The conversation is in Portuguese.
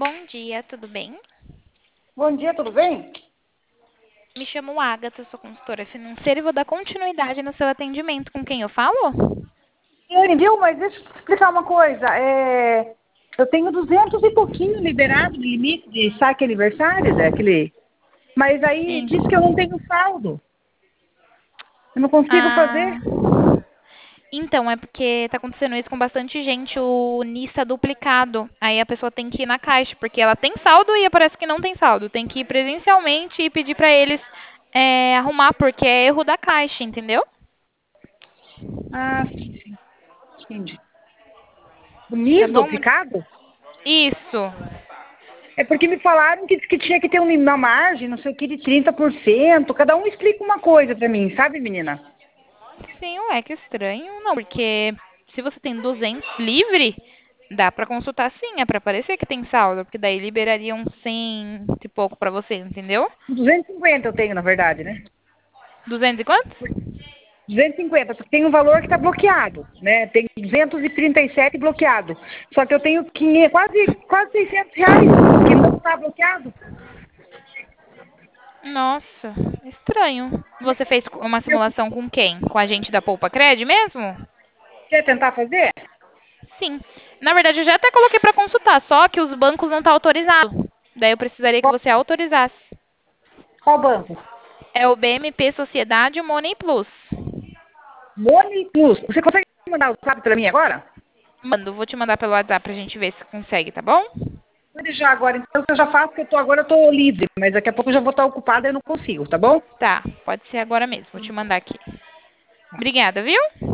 Bom dia, tudo bem? Bom dia, tudo bem? Me chamo Agatha, sou consultora financeira e vou dar continuidade no seu atendimento. Com quem eu falo? Ele viu, mas deixa eu te explicar uma coisa. Eu tenho 200 e pouquinho liberado de limite de saque aniversário, daquele. Mas aí Sim. diz que eu não tenho saldo. Eu não consigo Ah, fazer. então, é porque tá acontecendo isso com bastante gente, o NIS tá duplicado. Aí a pessoa tem que ir na caixa, porque ela tem saldo e parece que não tem saldo. Tem que ir presencialmente e pedir pra eles arrumar, porque é erro da caixa, entendeu? Ah, sim, sim. Entendi. O Tá NIS bom? duplicado? Isso. É porque me falaram que tinha que ter uma margem, não sei o que, de 30%. Cada um explica uma coisa pra mim, sabe, menina? Sim, ué, que estranho. Não, porque se você tem 200 livre, dá pra consultar sim, é pra parecer que tem saldo, porque daí liberariam 100 e pouco pra você, entendeu? 250 eu tenho, na verdade, né? 200 e quantos? 250, porque tem um valor que está bloqueado, né? Tem 237 bloqueado. Só que eu tenho 500, quase R$ 600 que não está bloqueado. Nossa, estranho. Você fez uma Eu simulação com quem? Com a gente da Poupa Cred mesmo? quer tentar fazer? Sim. Na verdade, eu já até coloquei pra consultar, só que os bancos não estão autorizados. Daí eu precisaria que Qual, você autorizasse. qual banco? É o BMP Sociedade Money Plus. Money Plus. Você consegue mandar o WhatsApp para mim agora? Mando, vou te mandar pelo WhatsApp pra gente ver se consegue, tá bom? Pode já agora, então eu já faço, porque agora eu estou livre, mas daqui a pouco eu já vou estar ocupada e eu não consigo, tá bom? Tá, pode ser agora mesmo. Vou te mandar aqui. Obrigada, viu?